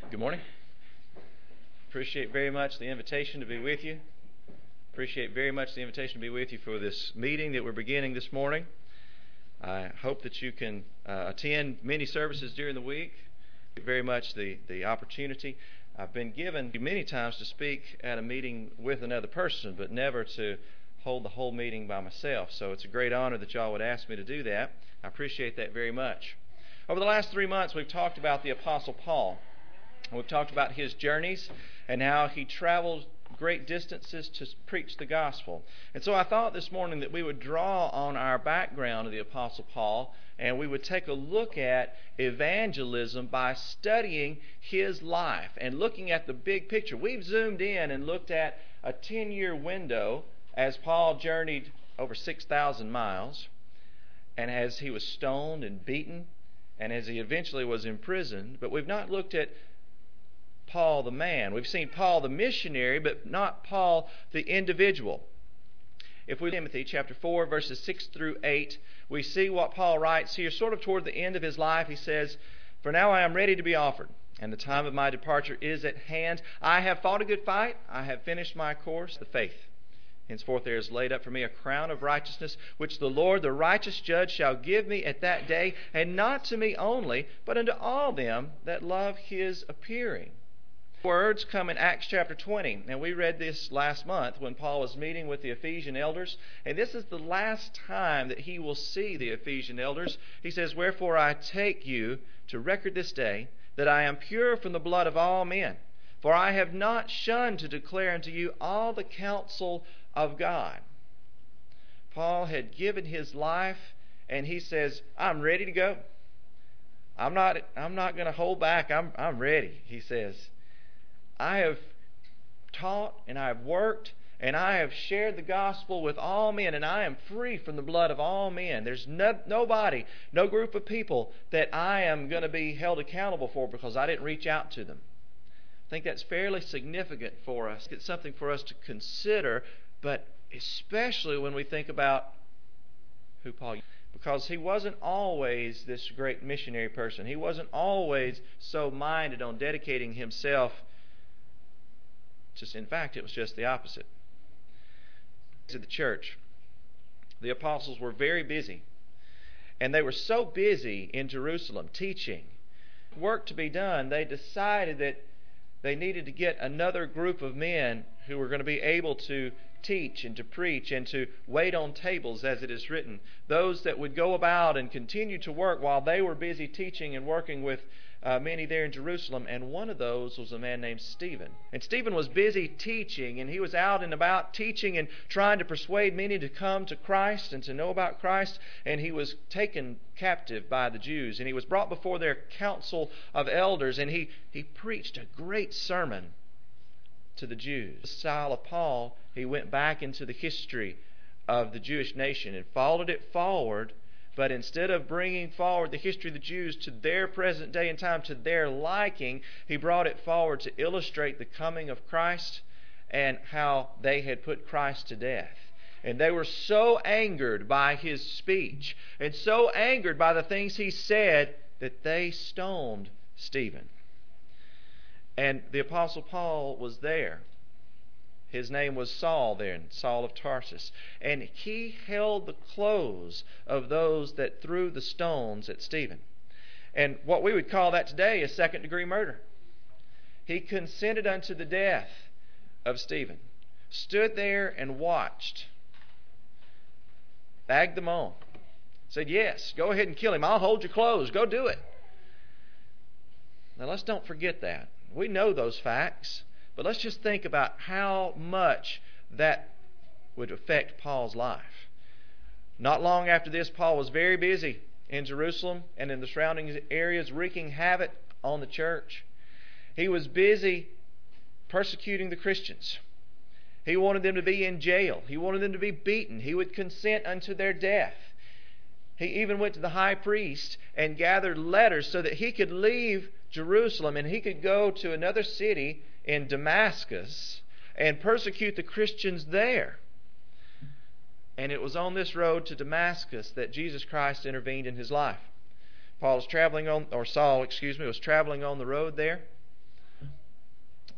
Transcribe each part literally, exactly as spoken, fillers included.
Good morning. Appreciate very much the invitation to be with you. Appreciate very much the invitation to be with you for this meeting that we're beginning this morning. I hope that you can uh, attend many services during the week. Very much the, the opportunity. I've been given many times to speak at a meeting with another person, but never to hold the whole meeting by myself. So it's a great honor that y'all would ask me to do that. I appreciate that very much. Over the last three months, we've talked about the Apostle Paul. We've talked about his journeys and how he traveled great distances to preach the gospel. And so I thought this morning that we would draw on our background of the Apostle Paul and we would take a look at evangelism by studying his life and looking at the big picture. We've zoomed in and looked at a ten-year window as Paul journeyed over six thousand miles, and as he was stoned and beaten, and as he eventually was imprisoned. But we've not looked at Paul the man. We've seen Paul the missionary, but not Paul the individual. If we look at Timothy chapter four, verses six through eight, we see what Paul writes here sort of toward the end of his life. He says, "For now I am ready to be offered, and the time of my departure is at hand. I have fought a good fight. I have finished my course, the faith. Henceforth there is laid up for me a crown of righteousness, which the Lord, the righteous judge, shall give me at that day, and not to me only, but unto all them that love his appearing." Words come in Acts chapter twenty, and we read this last month when Paul was meeting with the Ephesian elders, and this is the last time that he will see the Ephesian elders. He says, "Wherefore I take you to record this day, that I am pure from the blood of all men. For I have not shunned to declare unto you all the counsel of God." Paul had given his life, and he says, "I'm ready to go. I'm not I'm not going to hold back. I'm I'm ready," he says. "I have taught and I have worked and I have shared the gospel with all men, and I am free from the blood of all men. There's no, nobody, no group of people that I am going to be held accountable for because I didn't reach out to them." I think that's fairly significant for us. It's something for us to consider, but especially when we think about who Paul is. Because he wasn't always this great missionary person. He wasn't always so minded on dedicating himself. Just, in fact, it was just the opposite. To the church, the apostles were very busy. And they were so busy in Jerusalem teaching, work to be done, they decided that they needed to get another group of men who were going to be able to teach and to preach and to wait on tables, as it is written. Those that would go about and continue to work while they were busy teaching and working with uh, many there in Jerusalem. And one of those was a man named Stephen. And Stephen was busy teaching, and he was out and about teaching and trying to persuade many to come to Christ and to know about Christ. And he was taken captive by the Jews, and he was brought before their council of elders, and he, he preached a great sermon to the Jews. The style of Paul, he went back into the history of the Jewish nation and followed it forward, but instead of bringing forward the history of the Jews to their present day and time, to their liking, he brought it forward to illustrate the coming of Christ and how they had put Christ to death. And they were so angered by his speech and so angered by the things he said that they stoned Stephen. And the Apostle Paul was there. His name was Saul then, Saul of Tarsus. And he held the clothes of those that threw the stones at Stephen. And what we would call that today is second degree murder. He consented unto the death of Stephen. Stood there and watched. Bagged them on. Said, "Yes, go ahead and kill him. I'll hold your clothes. Go do it." Now let's don't forget that. We know those facts, but let's just think about how much that would affect Paul's life. Not long after this, Paul was very busy in Jerusalem and in the surrounding areas, wreaking havoc on the church. He was busy persecuting the Christians. He wanted them to be in jail. He wanted them to be beaten. He would consent unto their death. He even went to the high priest and gathered letters so that he could leave Jerusalem and he could go to another city in Damascus and persecute the Christians there. And it was on this road to Damascus that Jesus Christ intervened in his life. Paul was traveling on, or Saul, excuse me, was traveling on the road there.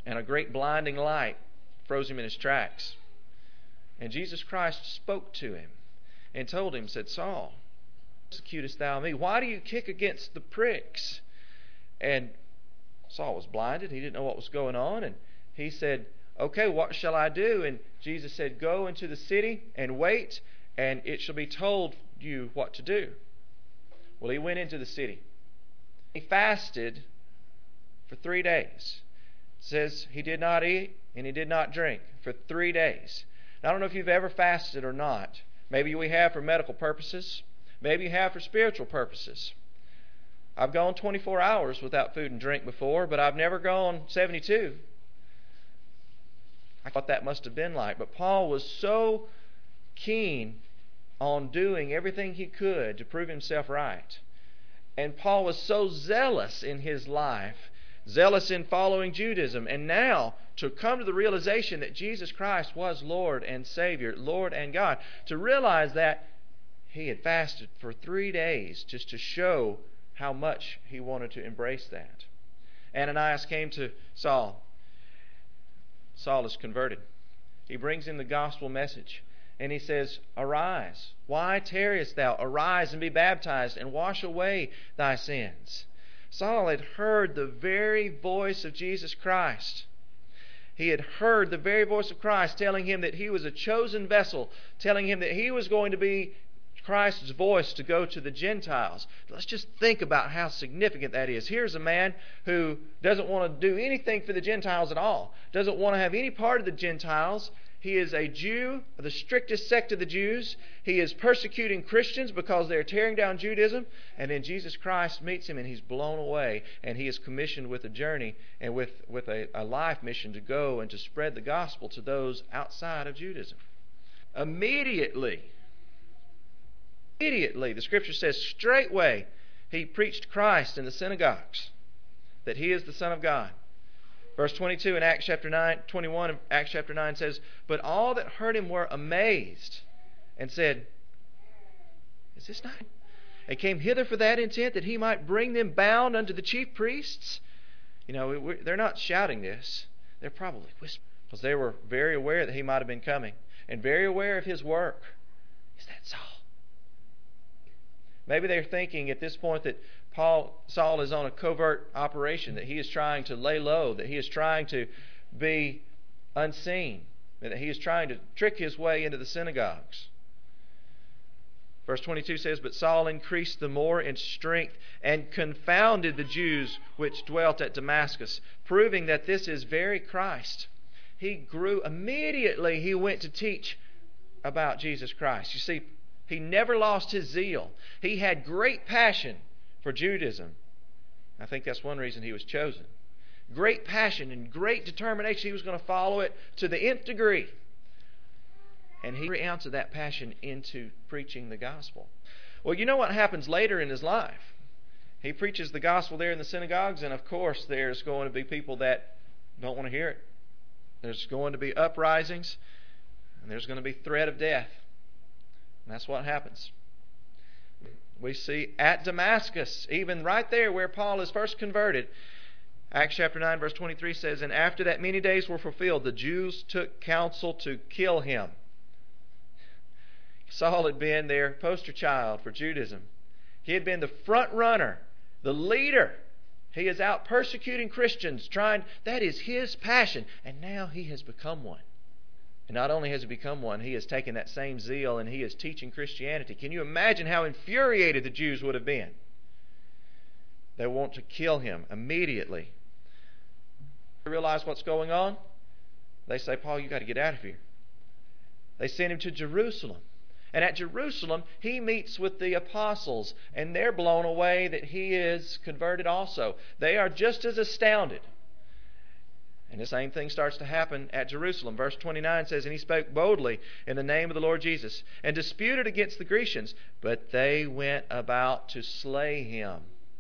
and a great blinding light froze him in his tracks. And Jesus Christ spoke to him and told him, said, Saul, persecutest thou me? Why do you kick against the pricks? And Saul was blinded. He didn't know what was going on. And he said, okay, what shall I do? And Jesus said, go into the city and wait, and it shall be told you what to do. Well, he went into the city. He fasted for three days. It says he did not eat and he did not drink for three days. Now, I don't know if you've ever fasted or not. Maybe we have for medical purposes. Maybe you have for spiritual purposes. I've gone twenty-four hours without food and drink before, but I've never gone seventy-two. I thought that must have been like. But Paul was so keen on doing everything he could to prove himself right. And Paul was so zealous in his life, zealous in following Judaism, and now to come to the realization that Jesus Christ was Lord and Savior, Lord and God, to realize that he had fasted for three days just to show how much he wanted to embrace that. Ananias came to Saul. Saul is converted. He brings him the gospel message. And he says, arise. Why tarriest thou? Arise and be baptized and wash away thy sins. Saul had heard the very voice of Jesus Christ. He had heard the very voice of Christ telling him that he was a chosen vessel, telling him that he was going to be Christ's voice to go to the Gentiles. Let's just think about how significant that is. Here's a man who doesn't want to do anything for the Gentiles at all, doesn't want to have any part of the Gentiles. He is a Jew, the strictest sect of the Jews. He is persecuting Christians because they're tearing down Judaism. And then Jesus Christ meets him and he's blown away. And he is commissioned with a journey and with, with a, a life mission to go and to spread the gospel to those outside of Judaism. Immediately, immediately, the Scripture says, straightway, he preached Christ in the synagogues, that he is the Son of God. Verse twenty-two in Acts chapter nine, twenty-one of Acts chapter nine says, but all that heard him were amazed and said, is this not? And came hither for that intent, that he might bring them bound unto the chief priests. You know, they're not shouting this. They're probably whispering, because they were very aware that he might have been coming and very aware of his work. Is that Saul? Maybe they're thinking at this point that Paul, Saul is on a covert operation, that he is trying to lay low, that he is trying to be unseen, that he is trying to trick his way into the synagogues. Verse twenty-two says, but Saul increased the more in strength and confounded the Jews which dwelt at Damascus, proving that this is very Christ. He grew immediately, he went to teach about Jesus Christ. You see, he never lost his zeal. He had great passion for Judaism. I think that's one reason he was chosen. Great passion and great determination. He was going to follow it to the nth degree. And he every ounce of that passion into preaching the gospel. Well, you know what happens later in his life? He preaches the gospel there in the synagogues, and of course there's going to be people that don't want to hear it. There's going to be uprisings, and there's going to be threat of death. And that's what happens. We see at Damascus, even right there where Paul is first converted, Acts chapter nine verse twenty-three says, and after that many days were fulfilled, the Jews took counsel to kill him. Saul had been their poster child for Judaism. He had been the front runner, the leader. He is out persecuting Christians, trying, that is his passion. And now he has become one. And not only has he become one, he has taken that same zeal and he is teaching Christianity. Can you imagine how infuriated the Jews would have been? They want to kill him immediately. They realize what's going on. They say, Paul, you've got to get out of here. They send him to Jerusalem. And at Jerusalem, he meets with the apostles, and they're blown away that he is converted also. They are just as astounded. And the same thing starts to happen at Jerusalem. Verse twenty-nine says, and he spoke boldly in the name of the Lord Jesus, and disputed against the Grecians, but they went about to slay him.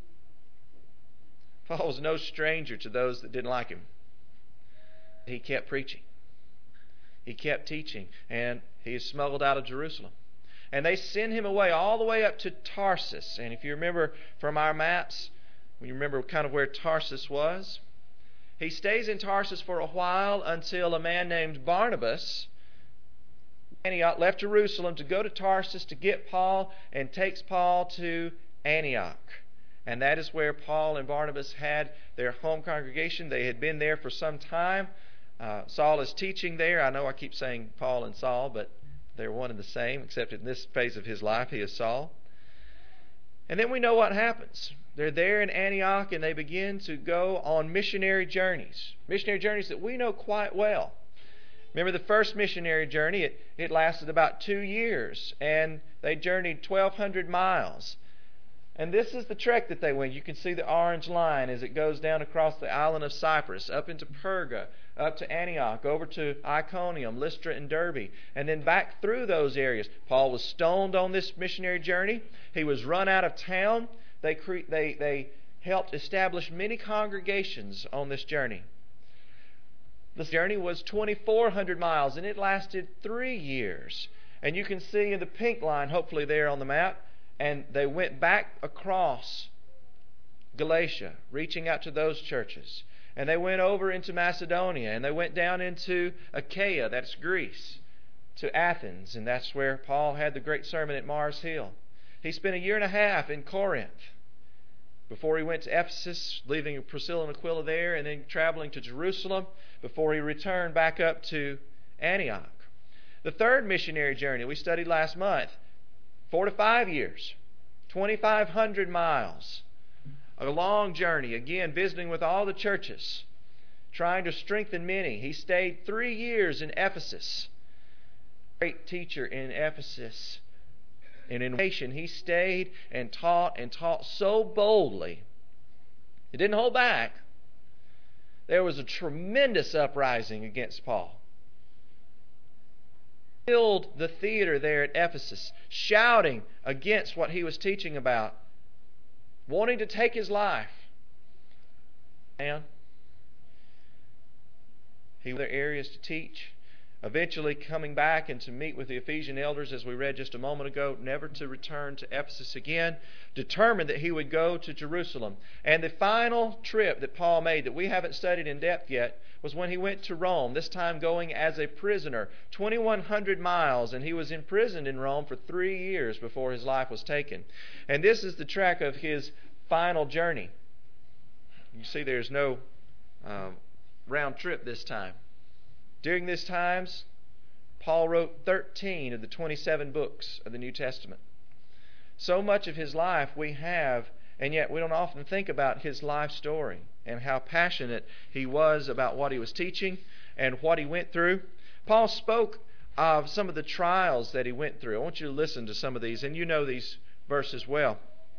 Paul was no stranger to those that didn't like him. He kept preaching. He kept teaching, and he is smuggled out of Jerusalem. And they send him away all the way up to Tarsus. And if you remember from our maps, you remember kind of where Tarsus was, He stays in Tarsus for a while until a man named Barnabas Antioch left Jerusalem to go to Tarsus to get Paul and takes Paul to Antioch. And that is where Paul and Barnabas had their home congregation. They had been there for some time. Uh, Saul is teaching there. I know I keep saying Paul and Saul, but they're one and the same, except in this phase of his life, he is Saul. And then we know what happens. They're there in Antioch, and they begin to go on missionary journeys. Missionary journeys that we know quite well. Remember the first missionary journey, it, it lasted about two years, and they journeyed twelve hundred miles. And this is the trek that they went. You can see the orange line as it goes down across the island of Cyprus, up into Perga, up to Antioch, over to Iconium, Lystra, and Derbe, and then back through those areas. Paul was stoned on this missionary journey. He was run out of town. They, cre- they, they helped establish many congregations on this journey. This journey was twenty-four hundred miles, and it lasted three years. And you can see in the pink line, hopefully there on the map, and they went back across Galatia, reaching out to those churches. And they went over into Macedonia, and they went down into Achaia, that's Greece, to Athens, and that's where Paul had the great sermon at Mars Hill. He spent a year and a half in Corinth before he went to Ephesus, leaving Priscilla and Aquila there, and then traveling to Jerusalem before he returned back up to Antioch. The third missionary journey we studied last month, four to five years, twenty-five hundred miles. A long journey, again visiting with all the churches, trying to strengthen many. He stayed three years in Ephesus. Great teacher in Ephesus. And in nation, he stayed and taught and taught so boldly. He didn't hold back. There was a tremendous uprising against Paul. He filled the theater there at Ephesus, shouting against what he was teaching about, wanting to take his life. And he had other areas to teach. Eventually coming back and to meet with the Ephesian elders, as we read just a moment ago, never to return to Ephesus again, determined that he would go to Jerusalem. And the final trip that Paul made that we haven't studied in depth yet was when he went to Rome, this time going as a prisoner, twenty-one hundred miles, and he was imprisoned in Rome for three years before his life was taken. And this is the track of his final journey. You see there's no um, round trip this time. During these times, Paul wrote thirteen of the twenty-seven books of the New Testament. So much of his life we have, and yet we don't often think about his life story and how passionate he was about what he was teaching and what he went through. Paul spoke of some of the trials that he went through. I want you to listen to some of these, and you know these verses well.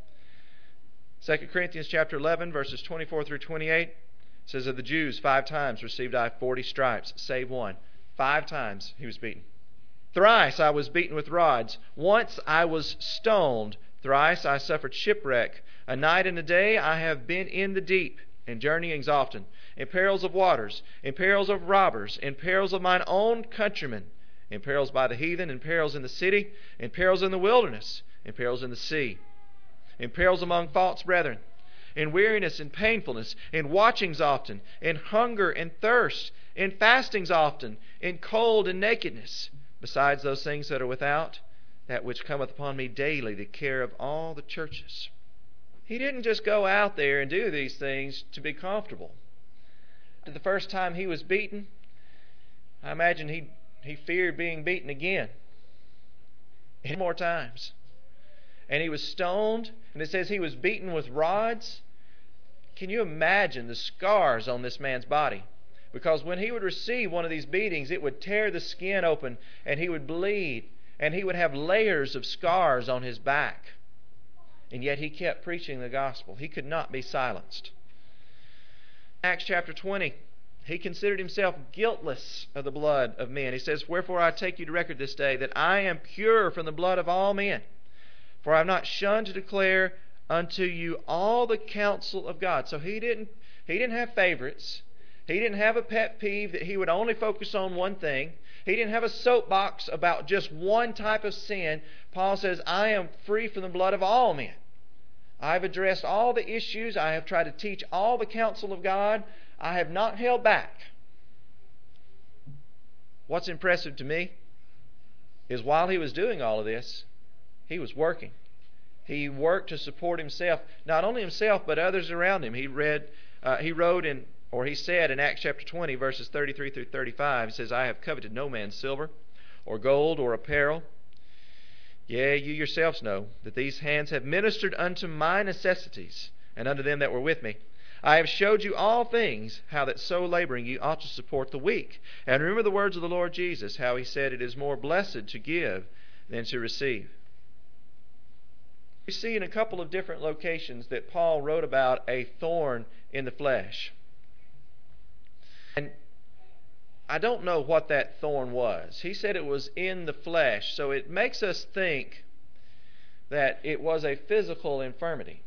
Second Corinthians chapter eleven, verses twenty-four through twenty-eight. It says, of the Jews, five times received I forty stripes, save one. Five times he was beaten. Thrice I was beaten with rods. Once I was stoned. Thrice I suffered shipwreck. A night and a day I have been in the deep, in journeyings often, in perils of waters, in perils of robbers, in perils of mine own countrymen, in perils by the heathen, in perils in the city, in perils in the wilderness, in perils in the sea, in perils among false brethren, in weariness and painfulness, in watchings often, in hunger and thirst, in fastings often, in cold and nakedness, besides those things that are without, that which cometh upon me daily, the care of all the churches. He didn't just go out there and do these things to be comfortable. The first time he was beaten, I imagine he he feared being beaten again. Eight more times. And he was stoned, and it says he was beaten with rods. Can you imagine the scars on this man's body? Because when he would receive one of these beatings, it would tear the skin open, and he would bleed, and he would have layers of scars on his back. And yet he kept preaching the gospel. He could not be silenced. Acts chapter twenty, he considered himself guiltless of the blood of men. He says, wherefore I take you to record this day, that I am pure from the blood of all men. For I have not shunned to declare unto you all the counsel of God. So he didn't he didn't have favorites. He didn't have a pet peeve that he would only focus on one thing. He didn't have a soapbox about just one type of sin. Paul says, I am free from the blood of all men. I've addressed all the issues. I have tried to teach all the counsel of God. I have not held back. What's impressive to me is while he was doing all of this, he was working. He worked to support himself, not only himself, but others around him. He read, uh, he wrote in, or he said in Acts chapter twenty, verses thirty-three through thirty-five, he says, I have coveted no man's silver, or gold, or apparel. Yea, you yourselves know that these hands have ministered unto my necessities, and unto them that were with me. I have showed you all things, how that so laboring you ought to support the weak. And remember the words of the Lord Jesus, how he said, it is more blessed to give than to receive. We see in a couple of different locations that Paul wrote about a thorn in the flesh. And I don't know what that thorn was. He said it was in the flesh, so it makes us think that it was a physical infirmity.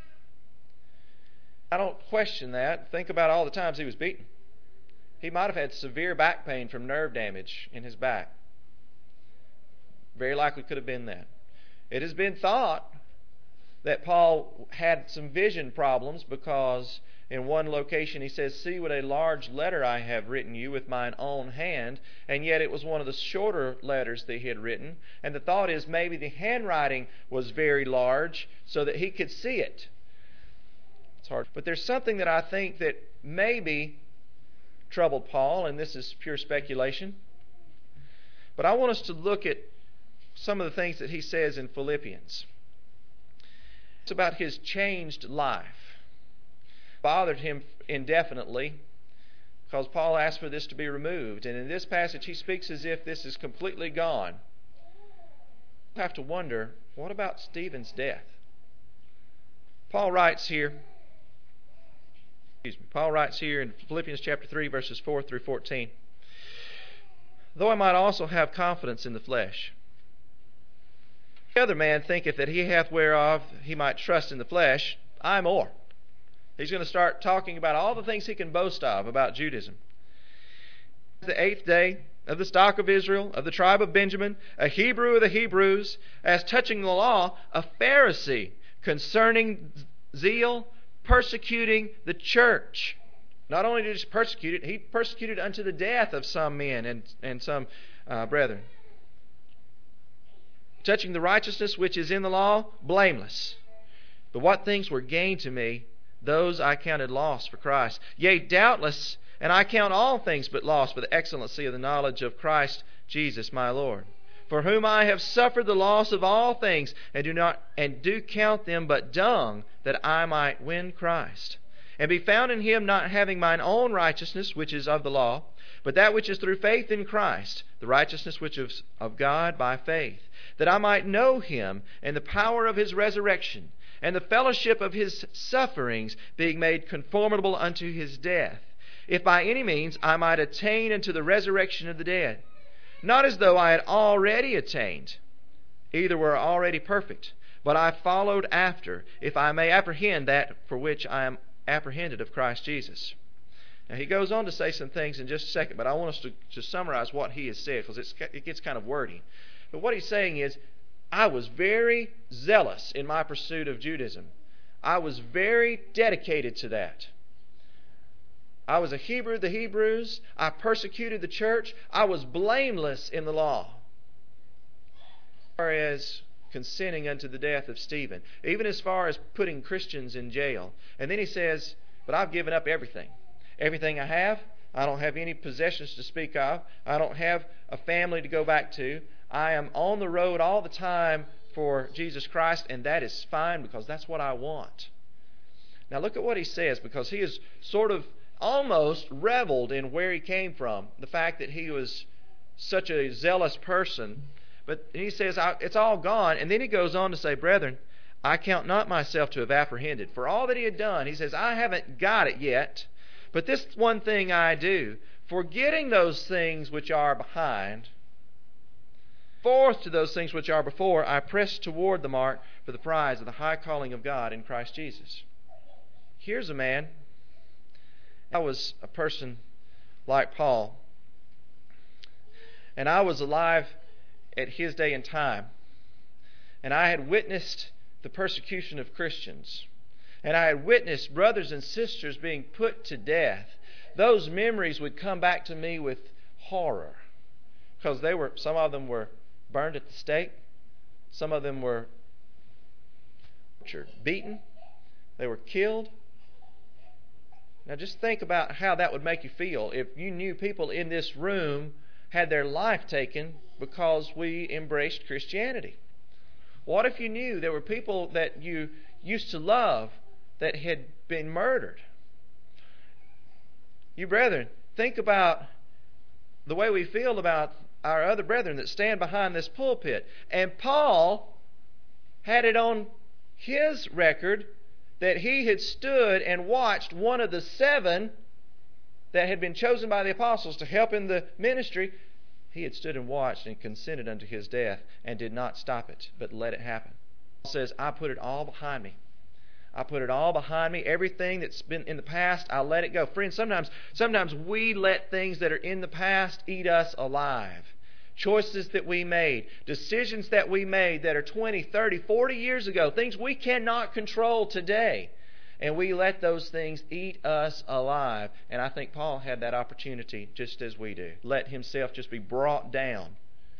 I don't question that. Think about all the times he was beaten. He might have had severe back pain from nerve damage in his back. Very likely could have been that. It has been thought that Paul had some vision problems because in one location he says, see what a large letter I have written you with mine own hand, and yet it was one of the shorter letters that he had written. And the thought is maybe the handwriting was very large so that he could see it. It's hard. But there's something that I think that maybe troubled Paul, and this is pure speculation. But I want us to look at some of the things that he says in Philippians. It's about his changed life. Bothered him indefinitely because Paul asked for this to be removed. And in this passage he speaks as if this is completely gone. You have to wonder, what about Stephen's death? Paul writes here, excuse me, Paul writes here in Philippians chapter three, verses four through fourteen. Though I might also have confidence in the flesh, the other man thinketh that he hath whereof he might trust in the flesh, I more. He's going to start talking about all the things he can boast of about Judaism. The eighth day of the stock of Israel, of the tribe of Benjamin, a Hebrew of the Hebrews, as touching the law, a Pharisee, concerning zeal, persecuting the church. Not only did he persecute it, he persecuted unto the death of some men and, and some uh, brethren. Touching the righteousness which is in the law, blameless. But what things were gained to me, those I counted loss for Christ. Yea, doubtless, and I count all things but loss for the excellency of the knowledge of Christ Jesus my Lord, for whom I have suffered the loss of all things, and do not and do count them but dung, that I might win Christ, and be found in him, not having mine own righteousness, which is of the law, but that which is through faith in Christ, the righteousness which is of God by faith, that I might know him and the power of his resurrection, and the fellowship of his sufferings, being made conformable unto his death, if by any means I might attain unto the resurrection of the dead. Not as though I had already attained, either were already perfect, but I followed after, if I may apprehend that for which I am apprehended of Christ Jesus. Now he goes on to say some things in just a second, but I want us to, to summarize what he has said, because it gets kind of wordy. But what he's saying is, I was very zealous in my pursuit of Judaism. I was very dedicated to that. I was a Hebrew of the Hebrews. I persecuted the church. I was blameless in the law, as far as consenting unto the death of Stephen, even as far as putting Christians in jail. And then he says, but I've given up everything. Everything I have. I don't have any possessions to speak of. I don't have a family to go back to. I am on the road all the time for Jesus Christ, and that is fine because that's what I want. Now look at what he says, because he has sort of almost reveled in where he came from, the fact that he was such a zealous person. But he says, it's all gone. And then he goes on to say, brethren, I count not myself to have apprehended. For all that he had done, he says, I haven't got it yet, but this one thing I do, forgetting those things which are behind, forth to those things which are before, I press toward the mark for the prize of the high calling of God in Christ Jesus. Here's a man. I was a person like Paul, and I was alive at his day and time, and I had witnessed the persecution of Christians, and I had witnessed brothers and sisters being put to death, those memories would come back to me with horror. Because they were, some of them were burned at the stake, some of them were beaten, they were killed. Now just think about how that would make you feel if you knew people in this room had their life taken because we embraced Christianity. What if you knew there were people that you used to love that had been murdered? You brethren, think about the way we feel about our other brethren that stand behind this pulpit. And Paul had it on his record that he had stood and watched one of the seven that had been chosen by the apostles to help in the ministry. He had stood and watched and consented unto his death and did not stop it, but let it happen. Paul says, I put it all behind me. I put it all behind me. Everything that's been in the past, I let it go. Friends, sometimes, sometimes we let things that are in the past eat us alive. Choices that we made, decisions that we made that are twenty, thirty, forty years ago, things we cannot control today. And we let those things eat us alive. And I think Paul had that opportunity just as we do. Let himself just be brought down.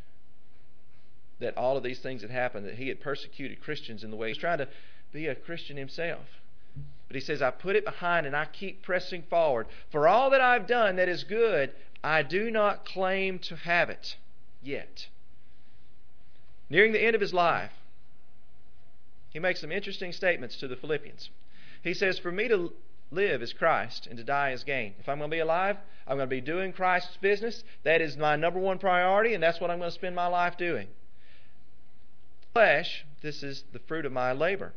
That all of these things had happened, that he had persecuted Christians in the way he was trying to be a Christian himself. But he says, I put it behind and I keep pressing forward. For all that I've done that is good, I do not claim to have it yet. Nearing the end of his life, he makes some interesting statements to the Philippians. He says, for me to live is Christ and to die is gain. If I'm going to be alive, I'm going to be doing Christ's business. That is my number one priority, and that's what I'm going to spend my life doing. Flesh, this is the fruit of my labor.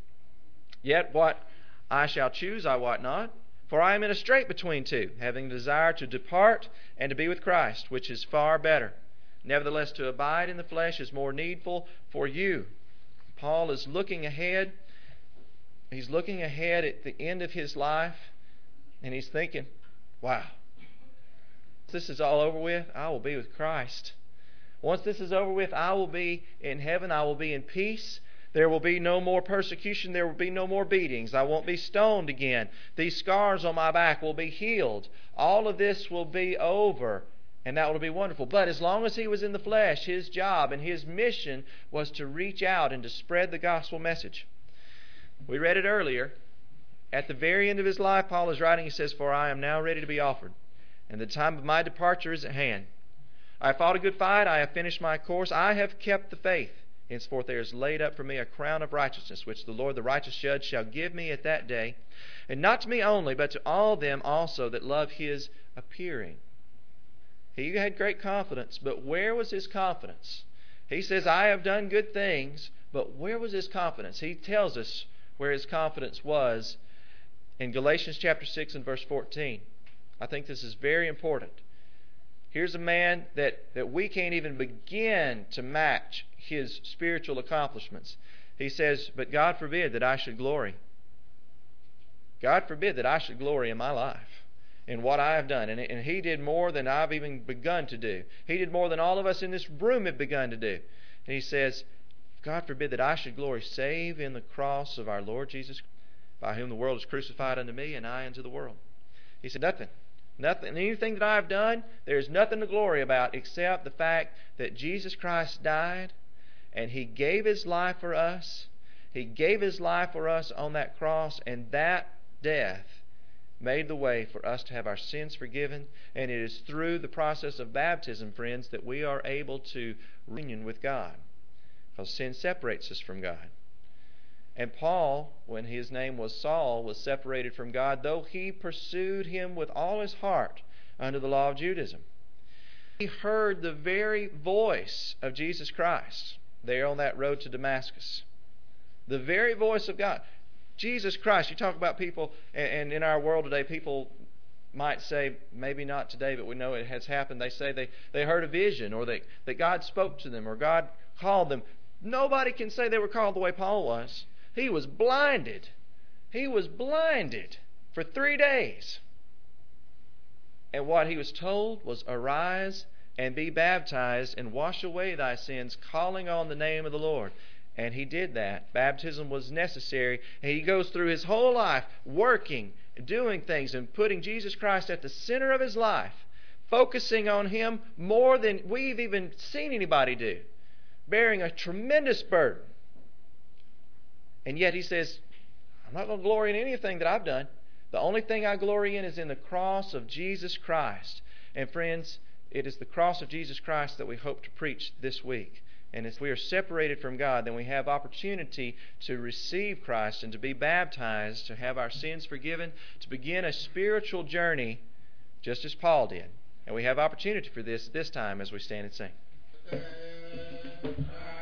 Yet what I shall choose I wot not, for I am in a strait between two, having desire to depart and to be with Christ, which is far better. Nevertheless, to abide in the flesh is more needful for you. Paul is looking ahead. He's looking ahead at the end of his life, and he's thinking, wow, once this is all over with, I will be with Christ. Once this is over with, I will be in heaven. I will be in peace. There will be no more persecution. There will be no more beatings. I won't be stoned again. These scars on my back will be healed. All of this will be over. And that will be wonderful. But as long as he was in the flesh, his job and his mission was to reach out and to spread the gospel message. We read it earlier. At the very end of his life, Paul is writing, he says, for I am now ready to be offered, and the time of my departure is at hand. I have fought a good fight. I have finished my course. I have kept the faith. Henceforth there is laid up for me a crown of righteousness, which the Lord, the righteous judge, shall give me at that day. And not to me only, but to all them also that love his appearing. He had great confidence, but where was his confidence? He says, I have done good things, but where was his confidence? He tells us where his confidence was in Galatians chapter six and verse fourteen. I think this is very important. Here's a man that, that we can't even begin to match his spiritual accomplishments. He says, but God forbid that I should glory. God forbid that I should glory in my life, in what I have done. And, and he did more than I've even begun to do. He did more than all of us in this room have begun to do. And he says, God forbid that I should glory, save in the cross of our Lord Jesus, by whom the world is crucified unto me, and I unto the world. He said, nothing. Nothing, anything that I've done, there's nothing to glory about except the fact that Jesus Christ died and He gave His life for us. He gave His life for us on that cross, and that death made the way for us to have our sins forgiven. And it is through the process of baptism, friends, that we are able to reunion with God, because sin separates us from God. And Paul, when his name was Saul, was separated from God, though he pursued Him with all his heart under the law of Judaism. He heard the very voice of Jesus Christ there on that road to Damascus. The very voice of God. Jesus Christ. You talk about people, and in our world today, people might say, maybe not today, but we know it has happened. They say they, they heard a vision, or they, that God spoke to them, or God called them. Nobody can say they were called the way Paul was. He was blinded. He was blinded for three days. And what he was told was, arise and be baptized and wash away thy sins, calling on the name of the Lord. And he did that. Baptism was necessary. And he goes through his whole life working, doing things, and putting Jesus Christ at the center of his life, focusing on Him more than we've even seen anybody do, bearing a tremendous burden. And yet he says, I'm not going to glory in anything that I've done. The only thing I glory in is in the cross of Jesus Christ. And friends, it is the cross of Jesus Christ that we hope to preach this week. And if we are separated from God, then we have opportunity to receive Christ and to be baptized, to have our sins forgiven, to begin a spiritual journey just as Paul did. And we have opportunity for this this time as we stand and sing.